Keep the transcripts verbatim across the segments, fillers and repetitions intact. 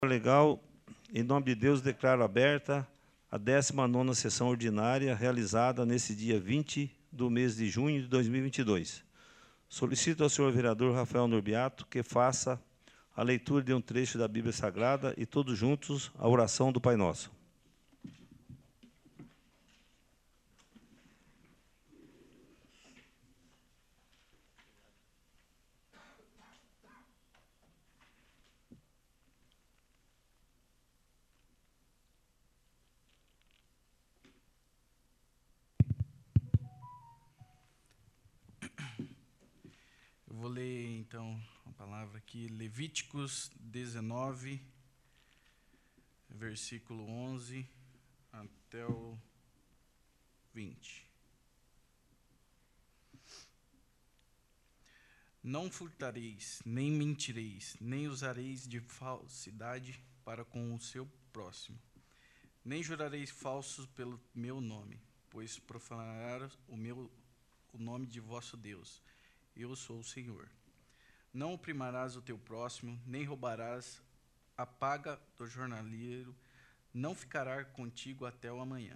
Legal, em nome de Deus, declaro aberta a décima nona sessão ordinária, realizada nesse dia vinte do mês de junho de dois mil e vinte e dois. Solicito ao senhor vereador Rafael Norbiato que faça a leitura de um trecho da Bíblia Sagrada e todos juntos a oração do Pai Nosso. Eu vou ler, então, a palavra aqui, Levíticos dezenove, versículo onze até o vinte. Não furtareis, nem mentireis, nem usareis de falsidade para com o seu próximo, nem jurareis falsos pelo meu nome, pois profanarás o, meu, o nome de vosso Deus. Eu sou o Senhor. Não oprimirás o teu próximo, nem roubarás a paga do jornaleiro, não ficará contigo até o amanhã.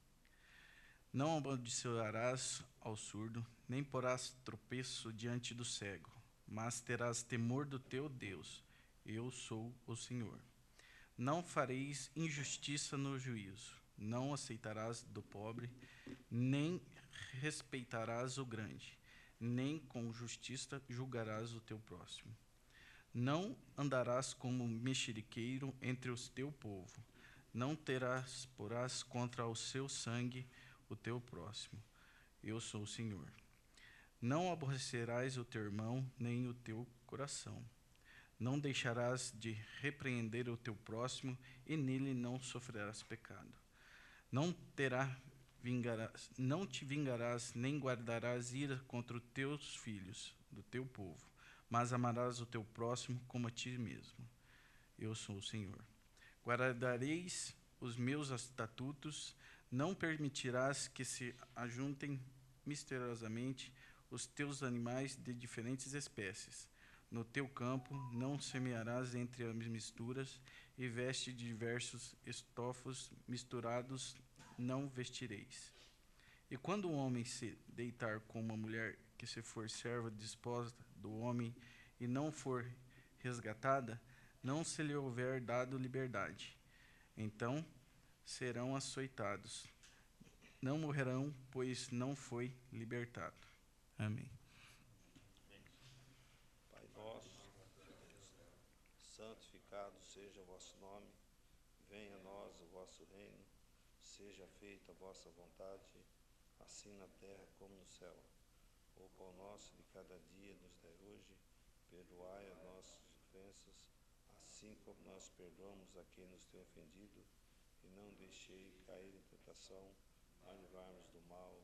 Não amaldiçoarás ao surdo, nem porás tropeço diante do cego, mas terás temor do teu Deus. Eu sou o Senhor. Não fareis injustiça no juízo, não aceitarás do pobre, nem respeitarás o grande, nem com justiça julgarás o teu próximo. Não andarás como mexeriqueiro entre os teu povo, não terás, porás contra o seu sangue o teu próximo. Eu sou o Senhor. Não aborrecerás o teu irmão, nem o teu coração. Não deixarás de repreender o teu próximo, e nele não sofrerás pecado. Não terá Vingarás, não te vingarás, nem guardarás ira contra os teus filhos, do teu povo, mas amarás o teu próximo como a ti mesmo. Eu sou o Senhor. Guardareis os meus estatutos, não permitirás que se ajuntem misteriosamente os teus animais de diferentes espécies. No teu campo não semearás entre as misturas, e veste de diversos estofos misturados não vestireis. E quando o homem se deitar com uma mulher que se for serva desposa do homem e não for resgatada, não se lhe houver dado liberdade, então serão açoitados. Não morrerão, pois não foi libertado. Amém. Pai nosso, santificado seja o vosso nome, venha a nós o vosso reino, seja feita a vossa vontade, assim na terra como no céu. O pão nosso de cada dia nos dai hoje, perdoai as nossas ofensas, assim como nós perdoamos a quem nos tem ofendido, e não deixei cair em tentação, mas livrai-nos do mal.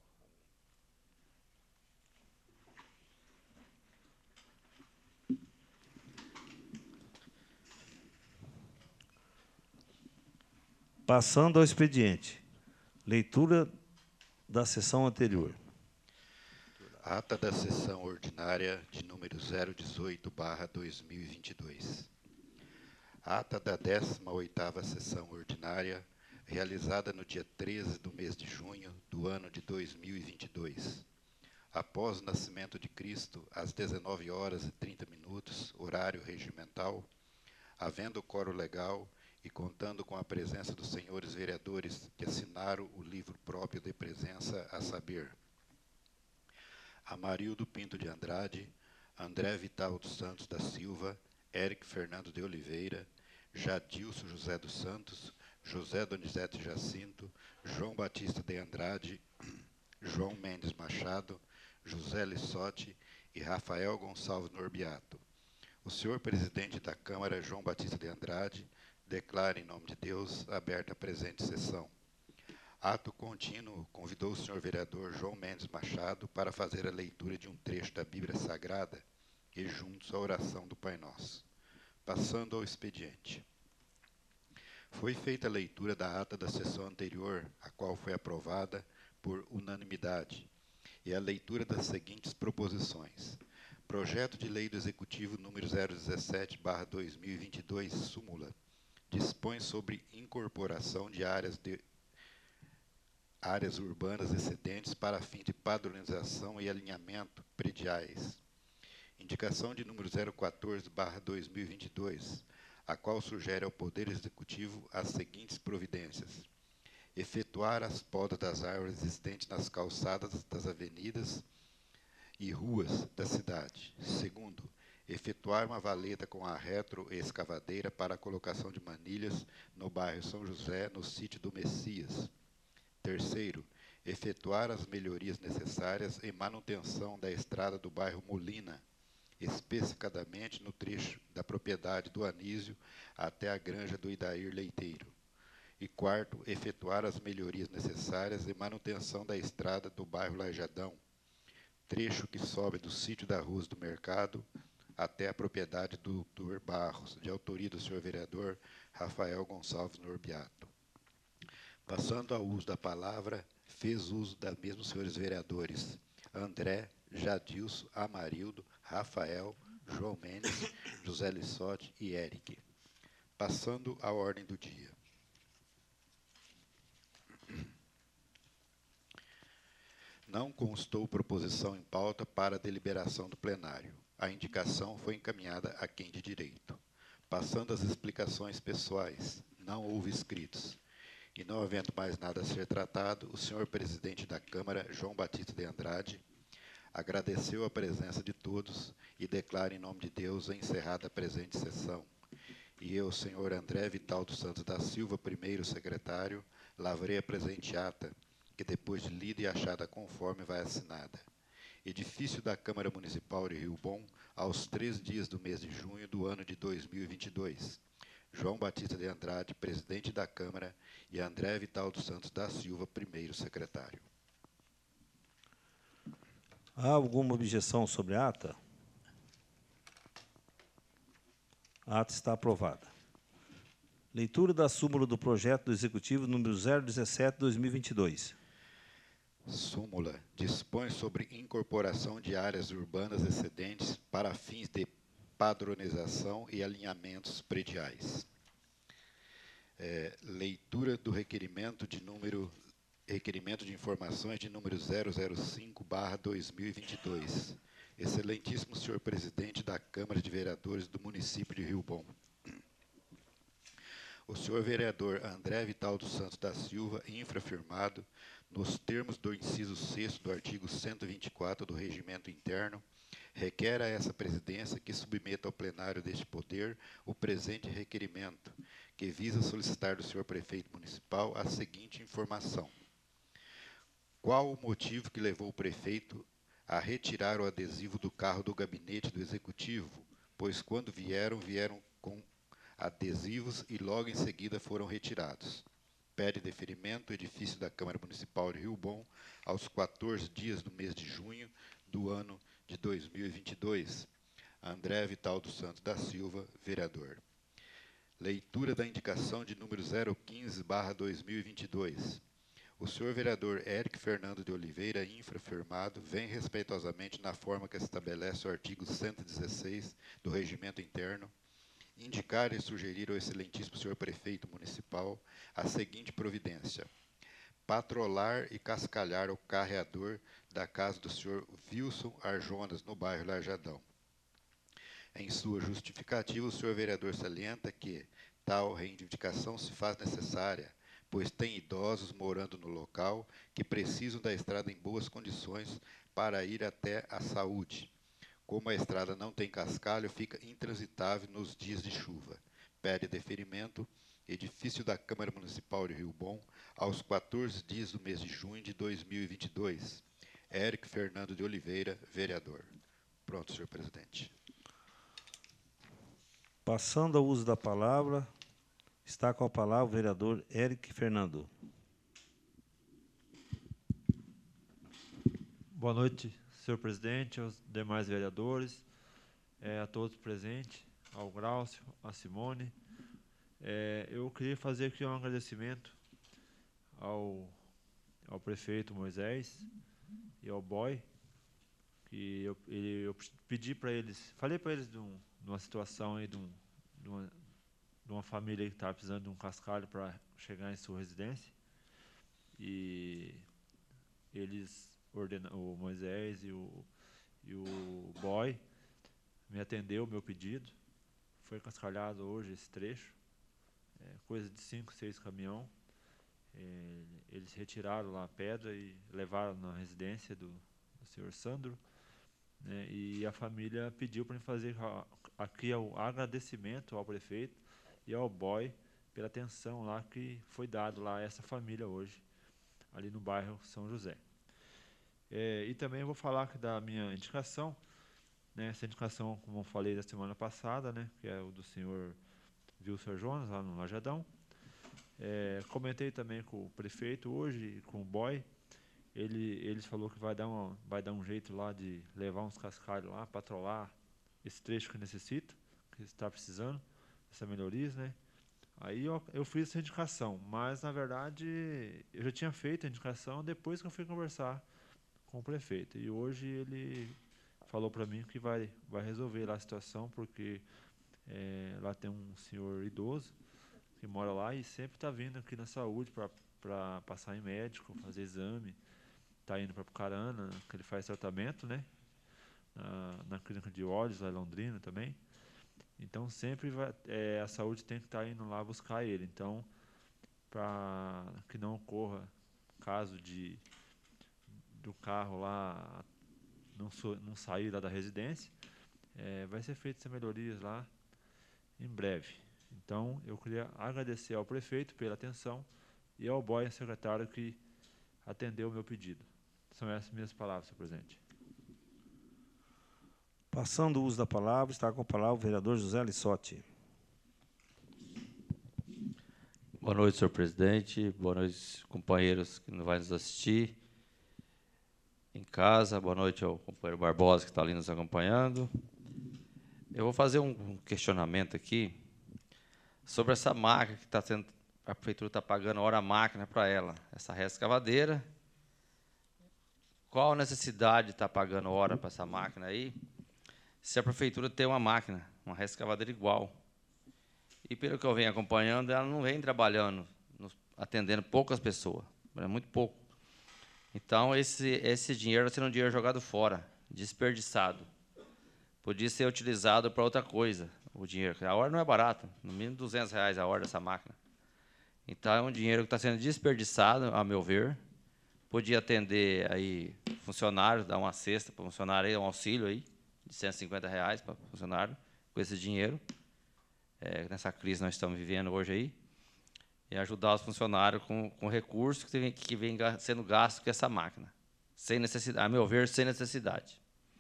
Amém. Passando ao expediente. Leitura da sessão anterior. Ata da sessão ordinária de número zero dezoito barra dois mil e vinte e dois. Ata da décima oitava sessão ordinária, realizada no dia treze do mês de junho do ano de dois mil e vinte e dois. Após o nascimento de Cristo, às dezenove horas e trinta minutos, horário regimental, havendo quórum legal e contando com a presença dos senhores vereadores que assinaram o livro próprio de presença, a saber: Amarildo Pinto de Andrade, André Vital dos Santos da Silva, Éric Fernando de Oliveira, Jadilson José dos Santos, José Donizete Jacinto, João Batista de Andrade, João Mendes Machado, José Lissotti e Rafael Gonçalves Norbiato. O senhor presidente da Câmara, João Batista de Andrade, declara em nome de Deus aberta a presente sessão. Ato contínuo, convidou o senhor vereador João Mendes Machado para fazer a leitura de um trecho da Bíblia Sagrada e juntos a oração do Pai Nosso. Passando ao expediente. Foi feita a leitura da ata da sessão anterior, a qual foi aprovada por unanimidade, e a leitura das seguintes proposições. Projeto de Lei do Executivo número zero dezessete barra dois mil e vinte e dois, súmula, dispõe sobre incorporação de áreas, de, áreas urbanas excedentes para fim de padronização e alinhamento prediais. Indicação de número zero quatorze barra dois mil e vinte e dois, a qual sugere ao Poder Executivo as seguintes providências: efetuar as podas das árvores existentes nas calçadas das avenidas e ruas da cidade. Segundo, efetuar uma valeta com a retroescavadeira para a colocação de manilhas no bairro São José, no sítio do Messias. Terceiro, efetuar as melhorias necessárias em manutenção da estrada do bairro Molina, especificadamente no trecho da propriedade do Anísio até a granja do Idair Leiteiro. E quarto, efetuar as melhorias necessárias em manutenção da estrada do bairro Lajadão, trecho que sobe do sítio da Rua do Mercado até a propriedade do doutor Barros, de autoria do senhor vereador Rafael Gonçalves Norbiato. Passando ao uso da palavra, fez uso da mesma os senhores vereadores André, Jadilson, Amarildo, Rafael, João Mendes, José Lissotti e Eric. Passando à ordem do dia. Não constou proposição em pauta para a deliberação do plenário. A indicação foi encaminhada a quem de direito. Passando às explicações pessoais, não houve inscritos. E não havendo mais nada a ser tratado, o senhor presidente da Câmara, João Batista de Andrade, agradeceu a presença de todos e declara em nome de Deus encerrada a presente sessão. E eu, senhor André Vital dos Santos da Silva, primeiro secretário, lavrei a presente ata, que depois de lida e achada conforme vai assinada. Edifício da Câmara Municipal de Rio Bom, aos três dias do mês de junho do ano de dois mil e vinte e dois. João Batista de Andrade, presidente da Câmara, e André Vital dos Santos da Silva, primeiro secretário. Há alguma objeção sobre a ata? A ata está aprovada. Leitura da súmula do projeto do Executivo número zero dezessete, dois mil e vinte e dois. Súmula dispõe sobre incorporação de áreas urbanas excedentes para fins de padronização e alinhamentos prediais. É, leitura do requerimento de número requerimento de informações de número zero zero cinco barra dois mil e vinte e dois. Excelentíssimo senhor presidente da Câmara de Vereadores do município de Rio Bom. O senhor vereador André Vital dos Santos da Silva, infrafirmado, nos termos do inciso sexto do artigo cento e vinte e quatro do Regimento Interno, requer a essa presidência que submeta ao plenário deste poder o presente requerimento, que visa solicitar do senhor prefeito municipal a seguinte informação: qual o motivo que levou o prefeito a retirar o adesivo do carro do gabinete do executivo, pois quando vieram, vieram com adesivos e logo em seguida foram retirados. Pede deferimento o edifício da Câmara Municipal de Rio Bom aos quatorze dias do mês de junho do ano de dois mil e vinte e dois. André Vital dos Santos da Silva, vereador. Leitura da indicação de número zero quinze barra dois mil e vinte e dois. O senhor vereador Eric Fernando de Oliveira, infrafirmado, vem respeitosamente na forma que estabelece o artigo cento e dezesseis do Regimento Interno, indicar e sugerir ao excelentíssimo senhor prefeito municipal a seguinte providência: patrolar e cascalhar o carreador da casa do senhor Wilson Arjonas, no bairro Lajadão. Em sua justificativa, o senhor vereador salienta que tal reivindicação se faz necessária, pois tem idosos morando no local que precisam da estrada em boas condições para ir até a saúde. Como a estrada não tem cascalho, fica intransitável nos dias de chuva. Pede deferimento, edifício da Câmara Municipal de Rio Bom, aos quatorze dias do mês de junho de dois mil e vinte e dois. Eric Fernando de Oliveira, vereador. Pronto, senhor presidente. Passando ao uso da palavra, está com a palavra o vereador Eric Fernando. Boa noite, senhor presidente, aos demais vereadores, é, a todos presentes, ao Graucio, a Simone. É, eu queria fazer aqui um agradecimento ao, ao prefeito Moisés e ao Boy, que eu, ele, eu pedi para eles, falei para eles de, um, de uma situação aí, de, um, de, uma, de uma família que estava precisando de um cascalho para chegar em sua residência. E eles ordenam, o Moisés e o, e o boy me atendeu o meu pedido. Foi cascalhado hoje esse trecho, é, coisa de cinco, seis caminhão. É, eles retiraram lá a pedra e levaram na residência do, do senhor Sandro, né, e a família pediu para fazer aqui o agradecimento ao prefeito e ao boy pela atenção lá que foi dado lá a essa família hoje, ali no bairro São José. É, e também eu vou falar da minha indicação, né, essa indicação, como eu falei da semana passada, né, que é o do senhor Wilson Jonas, lá no Lajadão. É, comentei também com o prefeito hoje, com o boy. Ele, eles falou que vai dar, uma, vai dar um jeito lá de levar uns cascalhos lá para trollar esse trecho que necessita, que está precisando, essa melhorias, né? Aí eu, eu fiz essa indicação, mas na verdade eu já tinha feito a indicação depois que eu fui conversar com o prefeito. E hoje ele falou para mim que vai, vai resolver lá a situação, porque é, lá tem um senhor idoso que mora lá e sempre está vindo aqui na saúde para passar em médico, fazer exame. Está indo para Pucarana, que ele faz tratamento, né? Na, na clínica de olhos, lá em Londrina também. Então, sempre vai, é, a saúde tem que estar tá indo lá buscar ele. Então, para que não ocorra caso de do carro lá não, so, não sair lá da residência, é, vai ser feita essas melhorias lá em breve. Então, eu queria agradecer ao prefeito pela atenção e ao boy secretário que atendeu o meu pedido. São essas minhas palavras, senhor presidente. Passando o uso da palavra, está com a palavra o vereador José Lissotti. Boa noite, senhor presidente. Boa noite, companheiros que vão nos assistir em casa. Boa noite ao companheiro Barbosa, que está ali nos acompanhando. Eu vou fazer um questionamento aqui sobre essa máquina que está sendo, a prefeitura está pagando hora máquina para ela, essa reescavadeira. Qual a necessidade de estar pagando hora para essa máquina aí, se a prefeitura tem uma máquina, uma reescavadeira igual? E pelo que eu venho acompanhando, ela não vem trabalhando, atendendo poucas pessoas, é muito pouco. Então, esse, esse dinheiro está sendo um dinheiro jogado fora, desperdiçado. Podia ser utilizado para outra coisa, o dinheiro. A hora não é barata, no mínimo duzentos reais a hora dessa máquina. Então, é um dinheiro que está sendo desperdiçado, a meu ver. Podia atender aí funcionários, dar uma cesta para o funcionário, aí, um auxílio aí, de cento e cinquenta reais para o funcionário, com esse dinheiro, é, nessa crise que nós estamos vivendo hoje aí, e ajudar os funcionários com, com recursos que vem, que vem sendo gastos com essa máquina, sem necessidade, a meu ver, sem necessidade.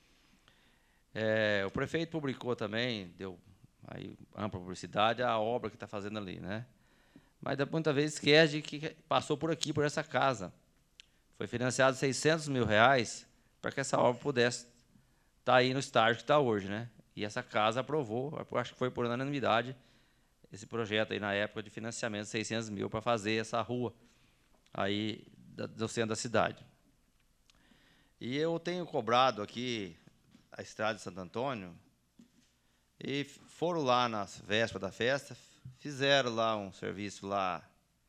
É, o prefeito publicou também, deu aí ampla publicidade à obra que está fazendo ali, né? Mas muitas vezes esquece de que passou por aqui, por essa casa. Foi financiado seiscentos mil reais para que essa obra pudesse estar aí no estágio que está hoje, né? E essa casa aprovou, acho que foi por unanimidade, esse projeto aí na época de financiamento de seiscentos mil para fazer essa rua aí do centro da cidade. E eu tenho cobrado aqui a estrada de Santo Antônio, e foram lá na véspera da festa, fizeram lá um serviço lá,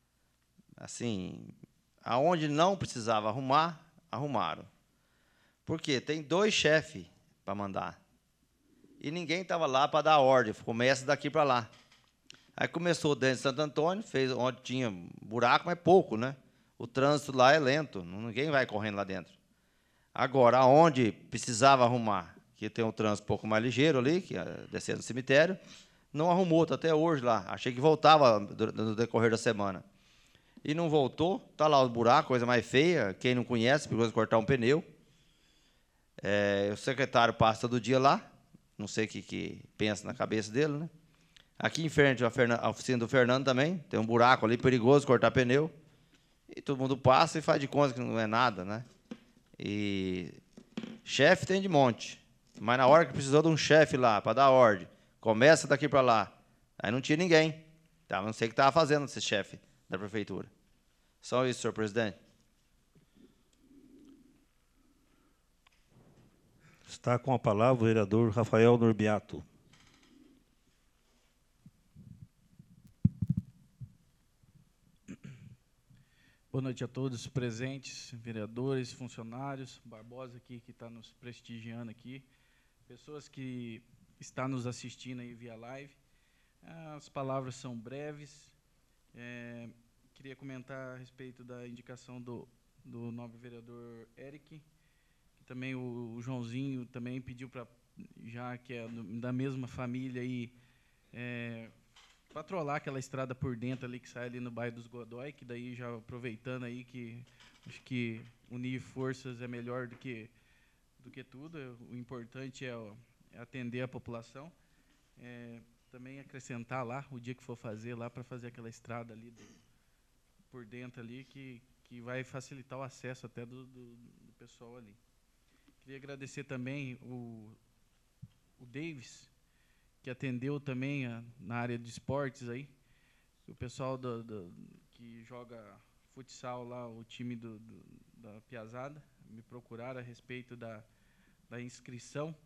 assim, aonde não precisava arrumar, arrumaram. Por quê? Tem dois chefes para mandar. E ninguém estava lá para dar ordem, começa daqui para lá. Aí começou dentro de Santo Antônio, fez onde tinha buraco, mas pouco, né? O trânsito lá é lento, ninguém vai correndo lá dentro. Agora, aonde precisava arrumar, que tem um trânsito um pouco mais ligeiro ali, que é descendo do cemitério, não arrumou, está até hoje lá. Achei que voltava no decorrer da semana. E não voltou, está lá o buraco, coisa mais feia, quem não conhece, perigoso cortar um pneu. É, o secretário passa todo dia lá, não sei o que, que pensa na cabeça dele, né? Aqui em frente, a oficina do Fernando também, tem um buraco ali, perigoso cortar pneu. E todo mundo passa e faz de conta que não é nada, né? E chefe tem de monte, mas na hora que precisou de um chefe lá para dar ordem, começa daqui para lá, aí não tinha ninguém. Tá? Não sei o que estava fazendo esse chefe da prefeitura. Só isso, senhor presidente. Está com a palavra o vereador Rafael Norbiato. Boa noite a todos presentes, vereadores, funcionários, Barbosa aqui que está nos prestigiando aqui, pessoas que estão nos assistindo aí via live. As palavras são breves. É, queria comentar a respeito da indicação do, do nobre vereador Eric, que também o, o Joãozinho também pediu para, já que é do, da mesma família aí, é, patrolar aquela estrada por dentro ali que sai ali no bairro dos Godói, que daí já aproveitando aí que acho que unir forças é melhor do que do que tudo. O importante é, ó, é atender a população. É, também acrescentar lá o dia que for fazer lá para fazer aquela estrada ali do, por dentro ali que que vai facilitar o acesso até do, do, do pessoal ali. Queria agradecer também o o Davis, que atendeu também a, na área de esportes aí, o pessoal do, do, que joga futsal lá, o time do, do, da Piazada, me procuraram a respeito da, da inscrição,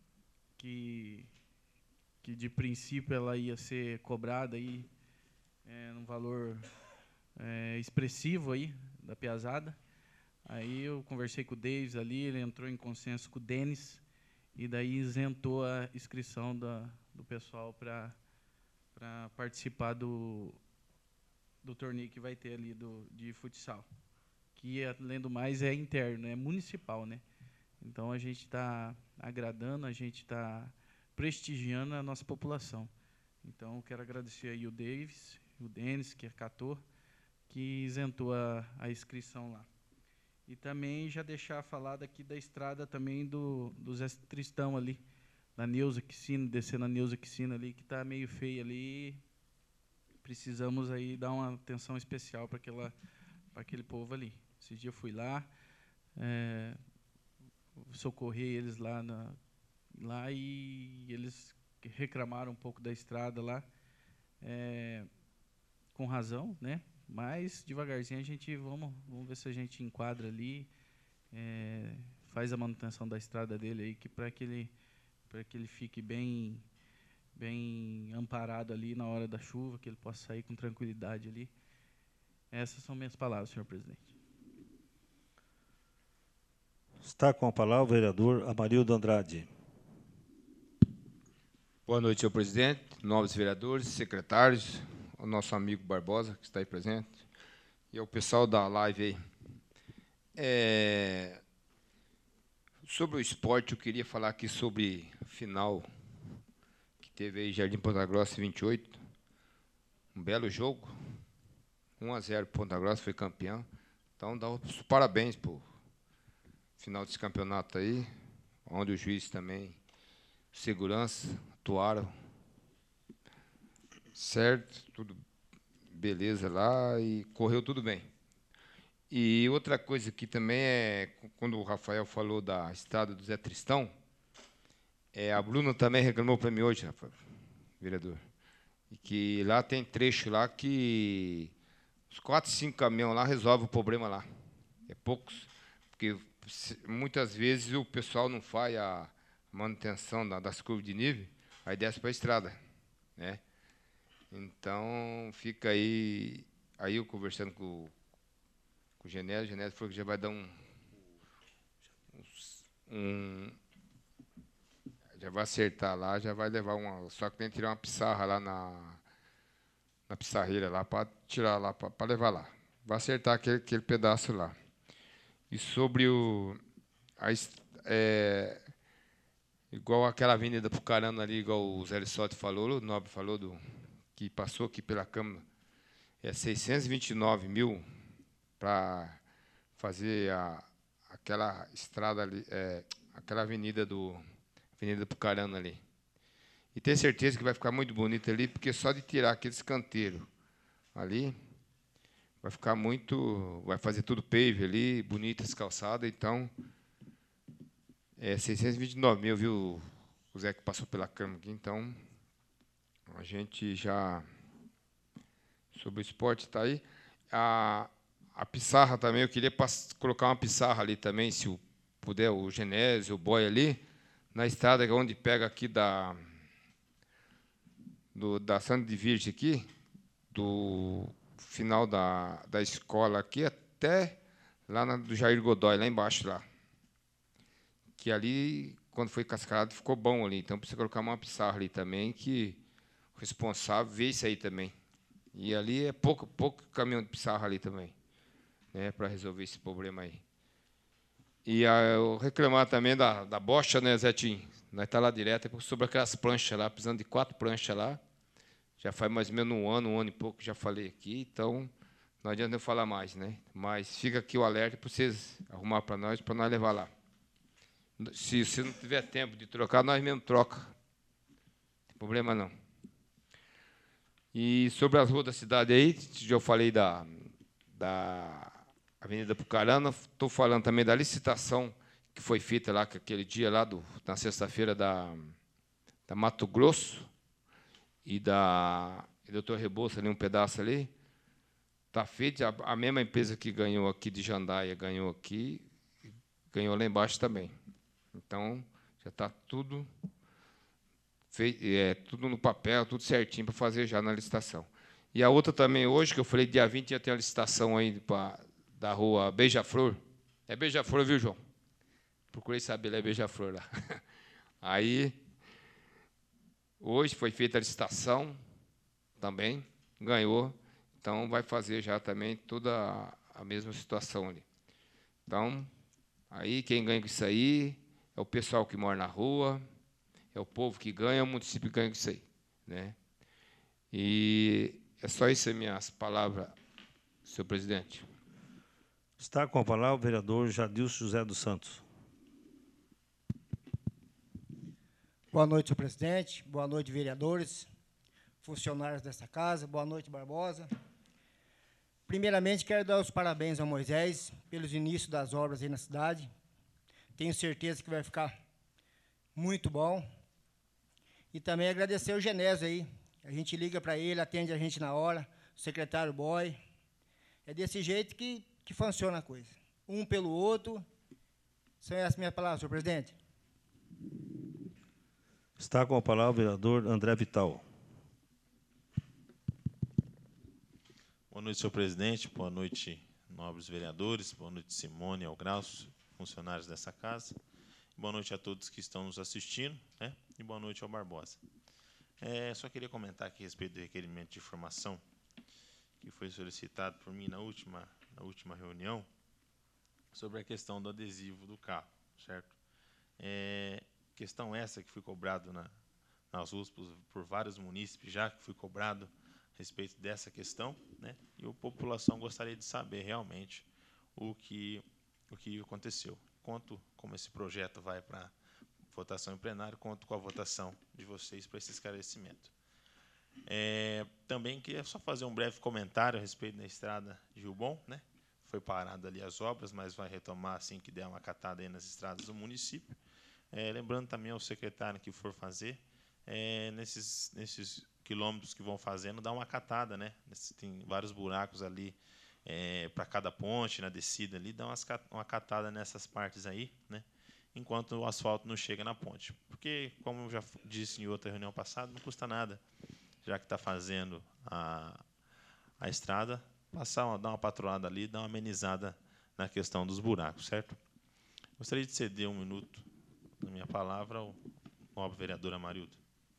que, que de princípio ela ia ser cobrada aí, é, num valor é, expressivo aí, da Piazada. Aí eu conversei com o Davis ali, ele entrou em consenso com o Denis, e daí isentou a inscrição da, do pessoal para para participar do, do torneio que vai ter ali do, de futsal, que, além do mais, é interno, é municipal, né? Então, a gente está agradando, a gente está prestigiando a nossa população. Então, eu quero agradecer aí o Davis, o Denis, que acatou, que isentou a, a inscrição lá. E também já deixar falado aqui da estrada também do, do Zé Tristão ali, da Neuza Quicina, descendo a Neuza Quicina ali, que está meio feia ali. Precisamos aí dar uma atenção especial para aquela para aquele povo ali. Esse dia eu fui lá, é, socorri eles lá, na, lá e eles reclamaram um pouco da estrada lá, é, com razão, né? Mas devagarzinho a gente vamos, vamos ver se a gente enquadra ali, é, faz a manutenção da estrada dele aí, que para que ele para que ele fique bem bem amparado ali na hora da chuva, que ele possa sair com tranquilidade ali. Essas são minhas palavras, senhor presidente. Está com a palavra o vereador Amarildo Andrade. Boa noite, senhor presidente, nobres vereadores, secretários, o nosso amigo Barbosa, que está aí presente, e o pessoal da live aí. É, sobre o esporte, eu queria falar aqui sobre a final que teve aí Jardim Ponta Grossa vinte e oito. Um belo jogo. um a zero Ponta Grossa, foi campeão. Então, dá os parabéns para o final desse campeonato aí, onde os juízes também, segurança, atuaram certo, tudo beleza lá e correu tudo bem. E outra coisa que também é, quando o Rafael falou da estrada do Zé Tristão, é, a Bruna também reclamou para mim hoje, Rafael, vereador, e que lá tem trecho lá que os quatro, cinco caminhões lá resolvem o problema lá. É poucos, porque muitas vezes o pessoal não faz a manutenção das curvas de nível, aí desce para a estrada, né? Então, fica aí, aí eu conversando com, com o Genésio, o Genésio falou que já vai dar um, um, já vai acertar lá, já vai levar uma, só que tem que tirar uma pissarra lá na, na pissarreira lá, para tirar lá, para levar lá. Vai acertar aquele, aquele pedaço lá. E sobre o, a, é, igual aquela avenida Pucarana ali, igual o Zé Lissotti falou, o Nobre falou do... que passou aqui pela Câmara, é seiscentos e vinte e nove mil para fazer a, aquela estrada ali, é, aquela avenida do Avenida Pucarana ali. E tenho certeza que vai ficar muito bonito ali, porque só de tirar aqueles canteiros ali, vai ficar muito, vai fazer tudo pave ali, bonitas calçadas, então, é seiscentos e vinte e nove mil, viu, o Zé que passou pela Câmara aqui, então... A gente já, sobre o esporte, está aí. A, a pissarra também, eu queria colocar uma pissarra ali também, se o, puder, o Genésio, o Boy ali, na estrada onde pega aqui da, do, da Santa de Virgem aqui, do final da, da escola aqui, até lá na, do Jair Godoy, lá embaixo, lá. Que ali, quando foi cascalhado, ficou bom ali. Então, precisa colocar uma pissarra ali também, que o responsável vê isso aí também. E ali é pouco, pouco caminhão de pissarra ali também, né, para resolver esse problema aí. E a, eu reclamar também da, da bocha, né, Zetinho? Nós está lá direto sobre aquelas pranchas lá, precisando de quatro pranchas lá. Já faz mais ou menos um ano, um ano e pouco que já falei aqui, então não adianta eu falar mais, né? Mas fica aqui o alerta para vocês arrumar para nós, para nós levar lá. Se você não tiver tempo de trocar, nós mesmo troca. Não tem problema não. E sobre as ruas da cidade aí, já eu falei da, da Avenida Pucarana, estou falando também da licitação que foi feita lá aquele dia lá do, na sexta-feira da, da Mato Grosso e da e doutor Rebouça, ali um pedaço ali. Está feito, a, a mesma empresa que ganhou aqui de Jandaia ganhou aqui, ganhou lá embaixo também. Então, já está tudo feito, é, tudo no papel, tudo certinho para fazer já na licitação. E a outra também, hoje, que eu falei, dia vinte, já tem a licitação aí pra, da rua Beija-Flor. É Beija-Flor, viu, João? Procurei saber, lá é Beija-Flor lá. Aí, hoje foi feita a licitação também, ganhou. Então, vai fazer já também toda a, a mesma situação ali. Então, aí quem ganha com isso aí é o pessoal que mora na rua, é o povo que ganha, é o município que ganha com isso aí, né? E é só isso as minhas palavras, senhor presidente. Está com a palavra o vereador Jadilson José dos Santos. Boa noite, senhor presidente. Boa noite, vereadores, funcionários dessa casa. Boa noite, Barbosa. Primeiramente, quero dar os parabéns ao Moisés pelos inícios das obras aí na cidade. Tenho certeza que vai ficar muito bom. E também agradecer o Genésio aí. A gente liga para ele, atende a gente na hora, o secretário Boy. É desse jeito que, que funciona a coisa. Um pelo outro. São essas minhas palavras, senhor presidente. Está com a palavra o vereador André Vital. Boa noite, senhor presidente. Boa noite, nobres vereadores. Boa noite, Simone, Algraus, funcionários dessa casa. Boa noite a todos que estão nos assistindo, né? E boa noite ao Barbosa. É, só queria comentar aqui a respeito do requerimento de informação que foi solicitado por mim na última, na última reunião sobre a questão do adesivo do carro, certo? É, questão essa que foi cobrado na, nas ruas por, por vários munícipes, já que foi cobrado a respeito dessa questão, né? E a população gostaria de saber realmente o que, o que aconteceu. Conto como esse projeto vai para votação em plenário, conto com a votação de vocês para esse esclarecimento. É, também queria só fazer um breve comentário a respeito da estrada de Rio Bom, né? Foi parado ali as obras, mas vai retomar assim que der uma catada aí nas estradas do município. É, lembrando também ao secretário que for fazer, é, nesses, nesses quilômetros que vão fazendo, dá uma catada, né? Tem vários buracos ali é, para cada ponte, na descida ali, dá umas, uma catada nessas partes aí, né? Enquanto o asfalto não chega na ponte. Porque, como eu já disse em outra reunião passada, não custa nada, já que está fazendo a, a estrada, passar uma, dar uma patrulhada ali, dar uma amenizada na questão dos buracos, certo? Gostaria de ceder um minuto da minha palavra ao nobre vereador Amarildo.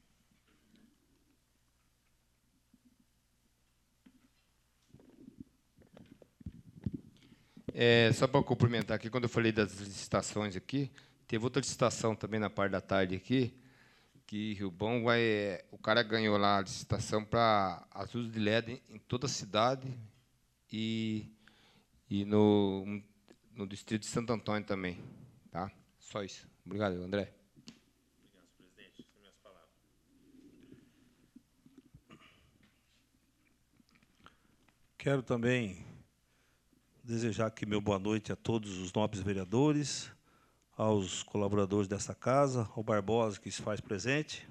É, só para cumprimentar aqui, quando eu falei das licitações aqui, teve outra licitação também na parte da tarde aqui, que Rio Bom vai, o cara ganhou lá a licitação para as luzes de L E D em toda a cidade e, e no, no distrito de Santo Antônio também. Tá? Só isso. Obrigado, André. Obrigado, presidente. São minhas palavras. Quero também desejar aqui meu boa noite a todos os nobres vereadores, aos colaboradores dessa casa, ao Barbosa, que se faz presente.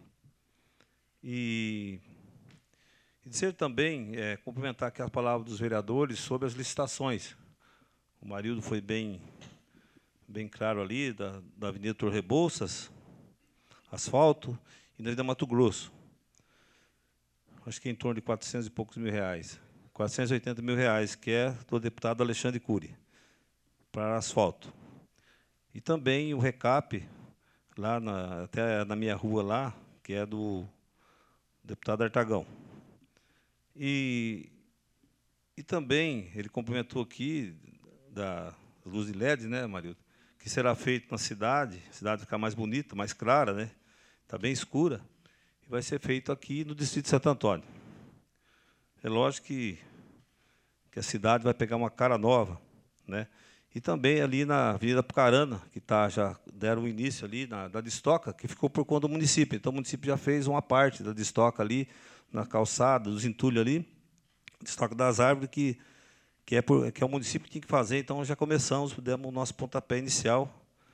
E, e dizer também, é, cumprimentar aqui a palavra dos vereadores sobre as licitações. O Marildo foi bem, bem claro ali, da, da Avenida Doutor Rebouças, asfalto, e na Avenida Mato Grosso. Acho que em torno de quatrocentos e poucos mil reais. quatrocentos e oitenta mil reais, que é do deputado Alexandre Cury, para asfalto. E também o recap, lá na, até na minha rua lá, que é do deputado Artagão. E, e também, ele complementou aqui, da luz de L E D, né, Marildo, que será feito na cidade, a cidade ficar mais bonita, mais clara, né, está bem escura, e vai ser feito aqui no distrito de Santo Antônio. É lógico que, que a cidade vai pegar uma cara nova, né? E também ali na Avenida Pucarana, que tá, já deram o início ali na, da Destoca, que ficou por conta do município. Então, o município já fez uma parte da Destoca ali, na calçada, dos entulhos ali, Destoca das árvores, que, que, é por, que é o município que tinha que fazer. Então, já começamos, demos o nosso pontapé inicial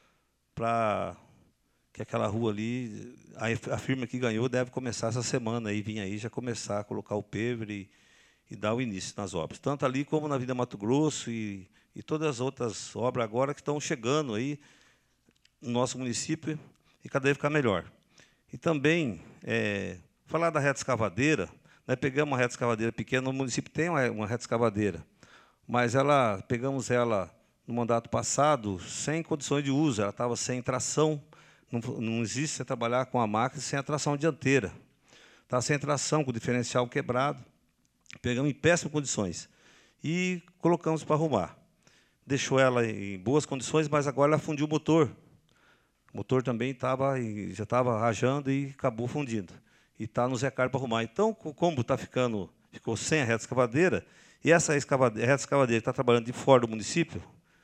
para que aquela rua ali, a, a firma que ganhou deve começar essa semana, aí vir aí já começar a colocar o pêver e, e dar o início nas obras. Tanto ali como na Avenida Mato Grosso e e todas as outras obras agora que estão chegando aí no nosso município e cada vez ficar melhor. E também, é, falar da reta escavadeira, nós pegamos uma reta escavadeira pequena, no município tem uma, uma reta escavadeira, mas ela, pegamos ela no mandato passado sem condições de uso, ela estava sem tração, não, não existe você trabalhar com a máquina sem a tração dianteira. Estava sem tração, com o diferencial quebrado, pegamos em péssimas condições e colocamos para arrumar. Deixou ela em boas condições, mas agora ela fundiu o motor. O motor também estava, já estava rajando e acabou fundindo. E está no Zé Carlos para arrumar. Então, como está ficando, ficou sem a reta escavadeira, e essa escavadeira, a reta escavadeira está trabalhando de fora do município,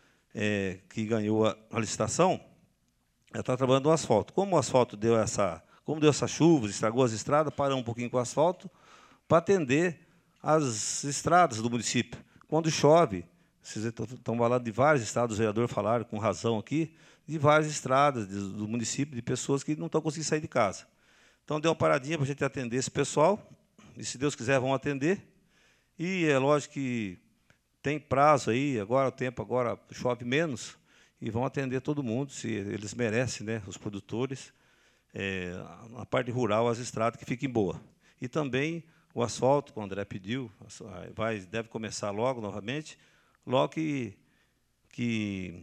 é, que ganhou a, a licitação, ela está trabalhando no asfalto. Como o asfalto deu essa, como deu essa chuva, estragou as estradas, paramos um pouquinho com o asfalto para atender as estradas do município. Quando chove, vocês estão falando de vários estados, os vereadores falaram com razão aqui, de várias estradas do município, de pessoas que não estão conseguindo sair de casa. Então, deu uma paradinha para a gente atender esse pessoal, e, se Deus quiser, vão atender. E é lógico que tem prazo aí, agora o tempo agora chove menos, e vão atender todo mundo, se eles merecem, né, os produtores, é, a parte rural, as estradas, que fiquem boas. E também o asfalto, que o André pediu, vai, deve começar logo, novamente, logo que, que,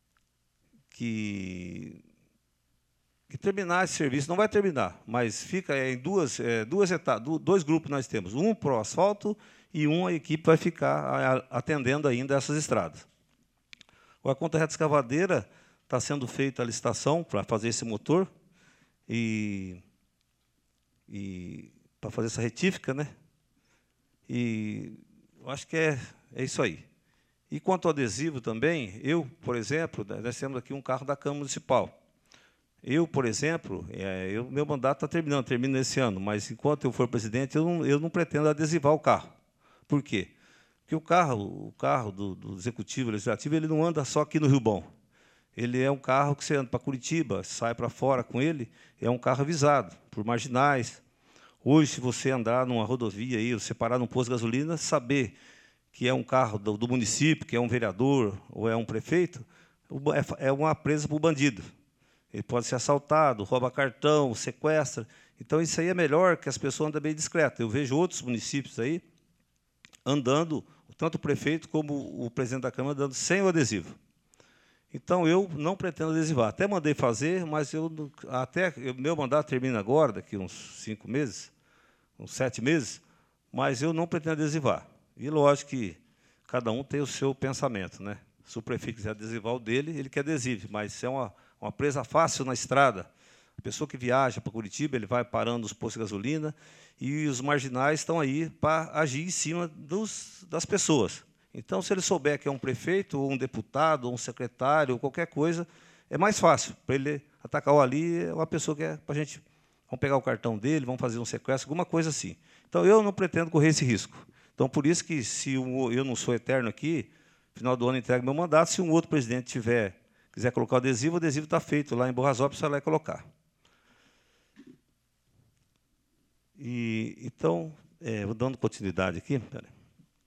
que, que terminar esse serviço, não vai terminar, mas fica em duas, é, duas etapas, dois grupos nós temos, um para o asfalto e uma a equipe vai ficar atendendo ainda essas estradas. A conta reta escavadeira está sendo feita a licitação para fazer esse motor e, e para fazer essa retífica, né? E eu acho que é, é isso aí. E quanto ao adesivo também, eu, por exemplo, nós temos aqui um carro da Câmara Municipal. Eu, por exemplo, é, eu, meu mandato está terminando, termina esse ano, mas enquanto eu for presidente, eu não, eu não pretendo adesivar o carro. Por quê? Porque o carro, o carro do, do Executivo Legislativo, ele não anda só aqui no Rio Bom. Ele é um carro que você anda para Curitiba, sai para fora com ele, é um carro avisado por marginais. Hoje, se você andar numa rodovia, aí, você parar num posto de gasolina, saber que é um carro do, do município, que é um vereador ou é um prefeito, é, é uma presa para o bandido. Ele pode ser assaltado, rouba cartão, sequestra. Então, isso aí é melhor que as pessoas andem bem discretas. Eu vejo outros municípios aí andando, tanto o prefeito como o presidente da Câmara, andando sem o adesivo. Então, eu não pretendo adesivar. Até mandei fazer, mas eu até o meu mandato termina agora, daqui uns cinco meses, uns sete meses, mas eu não pretendo adesivar. E, lógico que cada um tem o seu pensamento, né? Se o prefeito quiser adesivar o dele, ele quer adesive, mas se é uma, uma presa fácil na estrada, a pessoa que viaja para Curitiba, ele vai parando nos postos de gasolina, e os marginais estão aí para agir em cima dos, das pessoas. Então, se ele souber que é um prefeito, ou um deputado, ou um secretário, ou qualquer coisa, é mais fácil para ele atacar o ali, é uma pessoa que é para a gente, vamos pegar o cartão dele, vamos fazer um sequestro, alguma coisa assim. Então, eu não pretendo correr esse risco. Então, por isso que, se eu não sou eterno aqui, no final do ano eu entrego meu mandato, se um outro presidente tiver, quiser colocar o adesivo, o adesivo está feito lá em Borrasópolis, você vai lá e colocar. E, então, é, vou dando continuidade aqui. Pera aí.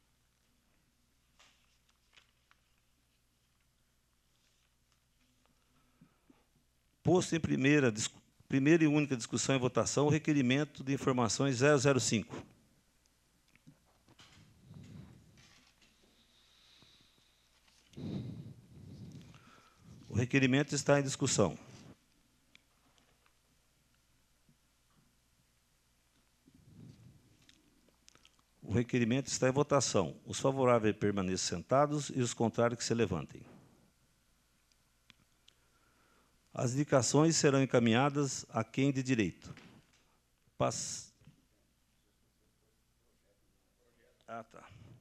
Posto em primeira, primeira e única discussão e votação o requerimento de informações zero zero cinco. requerimento está em discussão. O requerimento está em votação. Os favoráveis permaneçam sentados e os contrários que se levantem. As indicações serão encaminhadas a quem de direito. Pass... Ah, tá.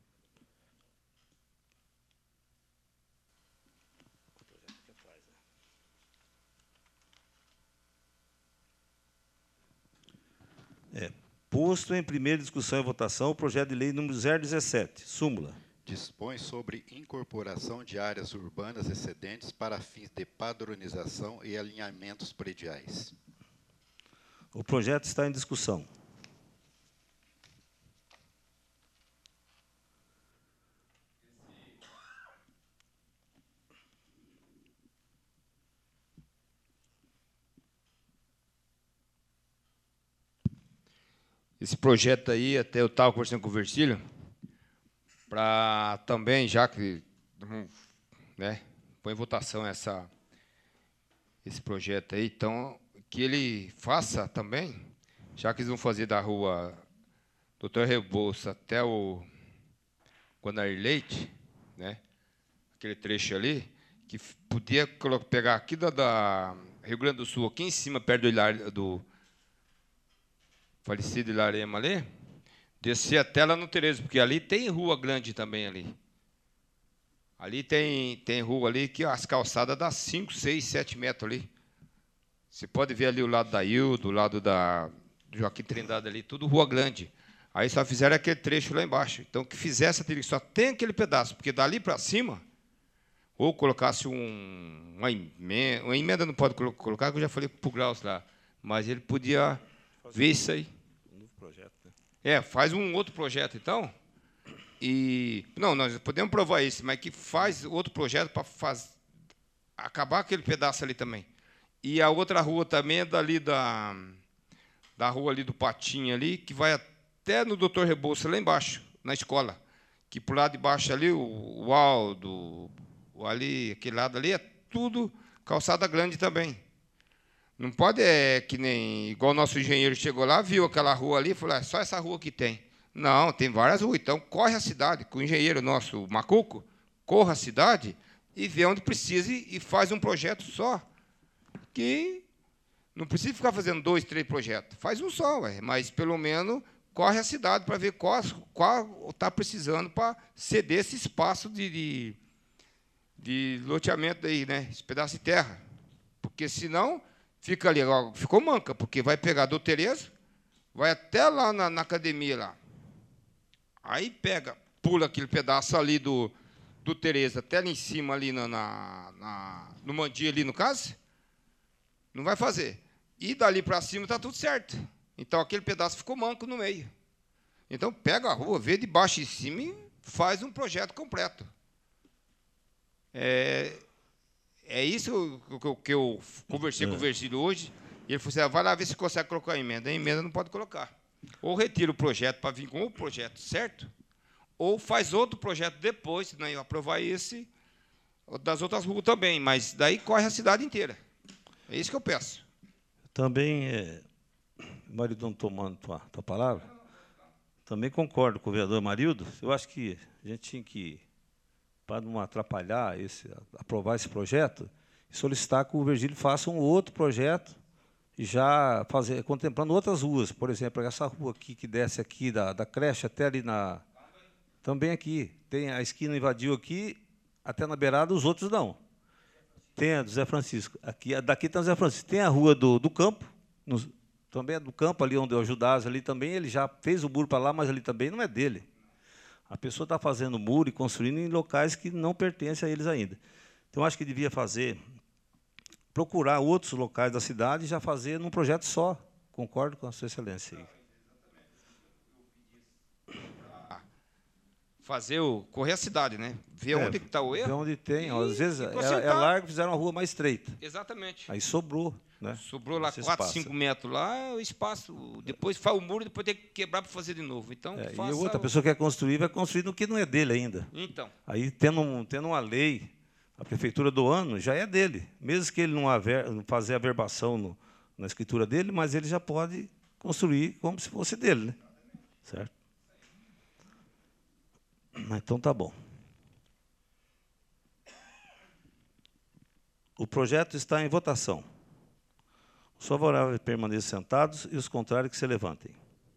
É, posto em primeira discussão e votação o projeto de lei número zero dezessete, súmula. Dispõe sobre incorporação de áreas urbanas excedentes para fins de padronização e alinhamentos prediais. O projeto está em discussão. Esse projeto aí, até eu estava conversando com o Vercílio, para também, já que, né, põe em votação essa, esse projeto aí, então, que ele faça também, já que eles vão fazer da rua doutor Rebouça até o Guanair Leite, né, aquele trecho ali, que podia pegar aqui da, da Rio Grande do Sul, aqui em cima, perto do, Hilar, do falecido Ilarema ali, descer até lá no Tereza, porque ali tem rua grande também ali. Ali tem, tem rua ali que as calçadas dá cinco, seis, sete metros ali. Você pode ver ali o lado da Hildo, o lado da do Joaquim Trindade ali, tudo rua grande. Aí só fizeram aquele trecho lá embaixo. Então, que fizesse a só tem aquele pedaço, porque dali para cima, ou colocasse um, uma emenda, uma emenda não pode colocar, que eu já falei para o Graus lá, mas ele podia ver isso aí. Um novo projeto, né? É, faz um outro projeto, então. E não, nós podemos provar isso, mas que faz outro projeto para faz, acabar aquele pedaço ali também. E a outra rua também é dali da, da rua ali do Patinho ali, que vai até no doutor Rebouça, lá embaixo, na escola. Que por lado de baixo ali, o, o Aldo, o ali, aquele lado ali, é tudo calçada grande também. Não pode, é que nem igual o nosso engenheiro chegou lá, viu aquela rua ali e falou, é só essa rua que tem. Não, tem várias ruas. Então, corre a cidade, com o engenheiro nosso, o Macuco, corra a cidade e vê onde precisa e faz um projeto só. Que não precisa ficar fazendo dois, três projetos. Faz um só, ué, mas, pelo menos, corre a cidade para ver qual está precisando para ceder esse espaço de, de, de loteamento aí, né? Esse pedaço de terra. Porque, senão, fica ali, ó, ficou manca, porque vai pegar do Tereza, vai até lá na, na academia lá. Aí pega, pula aquele pedaço ali do, do Tereza, até lá em cima, ali na, na, na, no Mandi, ali no caso, não vai fazer. E dali para cima está tudo certo. Então, aquele pedaço ficou manco no meio. Então, pega a rua, vê de baixo e cima e faz um projeto completo. É, é isso que eu, que eu conversei é. com o Vercílio hoje, e ele falou assim, ah, vai lá ver se consegue colocar a emenda. A emenda não pode colocar. Ou retira o projeto para vir com o projeto certo, ou faz outro projeto depois, se não aprovar esse, das outras ruas também, mas daí corre a cidade inteira. É isso que eu peço. Também, é, Maridão, tomando tua, tua palavra, também concordo com o vereador Marildo. Eu acho que a gente tinha que, para não atrapalhar, esse, aprovar esse projeto, solicitar que o Virgílio faça um outro projeto, já fazer, contemplando outras ruas. Por exemplo, essa rua aqui, que desce aqui da, da creche até ali na... Também aqui. Tem a esquina invadiu aqui, até na beirada, os outros não. Tem a do Zé Francisco. Aqui, daqui tem o Zé Francisco. Tem a rua do, do campo, no, também é do campo, ali onde é o Judas, ali também, ele já fez o muro para lá, mas ali também não é dele. A pessoa está fazendo muro e construindo em locais que não pertencem a eles ainda. Então, acho que devia fazer, procurar outros locais da cidade e já fazer num projeto só. Concordo com a sua excelência. Fazer o correr a cidade, né? Ver é, onde está o erro. Ver onde tem. E, às vezes é, é largo, fizeram uma rua mais estreita. Exatamente. Aí sobrou, né? Sobrou lá quatro, cinco metros lá, o espaço. Depois faz o muro, depois tem que quebrar para fazer de novo. Então, é, faça e outra o... pessoa quer construir, vai construir no que não é dele ainda. Então. Aí, tendo, tendo uma lei A prefeitura do ano já é dele, mesmo que ele não aver, fazer a verbação no, na escritura dele, mas ele já pode construir como se fosse dele, né? Certo? Então tá bom. O projeto está em votação. Os favoráveis permaneçam sentados e os contrários que se levantem.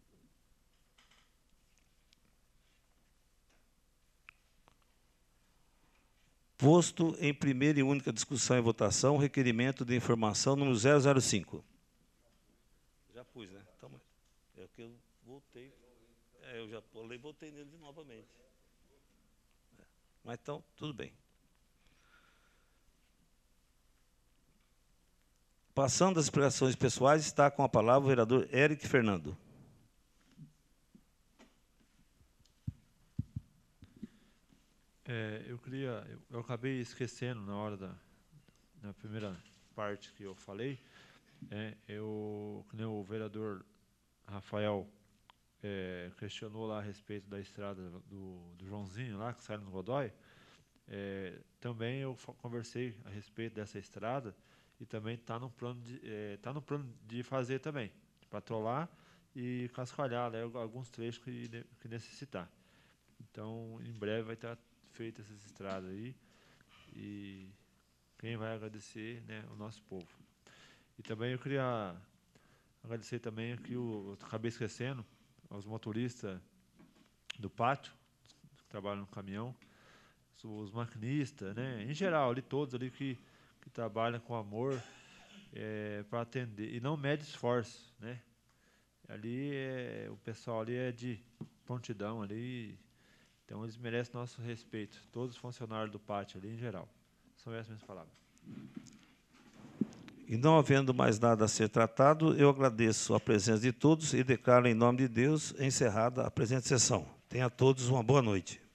Posto em primeira e única discussão e votação, o requerimento de informação número zero zero cinco. Já pus, né? Então, é que eu voltei. É, eu já pulei e voltei nele novamente. É. Mas então, tudo bem. Passando às explicações pessoais, está com a palavra o vereador Éric Fernando. É, eu queria, eu, eu acabei esquecendo na hora da na primeira parte que eu falei, é, eu, que nem o vereador Rafael é, questionou lá a respeito da estrada do, do Joãozinho lá que sai no Godoy. É, também eu conversei a respeito dessa estrada e também está no plano de é, tá no plano de fazer também, patrolar e cascalhar, né, alguns trechos que, que necessitar. Então, em breve vai estar feita essas estradas aí e quem vai agradecer, né, o nosso povo. E também eu queria agradecer também aqui, o, eu acabei esquecendo, aos motoristas do pátio, que trabalham no caminhão, os maquinistas, né, em geral, ali todos ali que, que trabalham com amor é, para atender, e não mede esforço, né. Ali, é, o pessoal ali é de prontidão ali. Então, eles merecem nosso respeito, todos os funcionários do pátio ali, em geral. São essas minhas palavras. E não havendo mais nada a ser tratado, eu agradeço a presença de todos e declaro, em nome de Deus, encerrada a presente sessão. Tenha todos uma boa noite.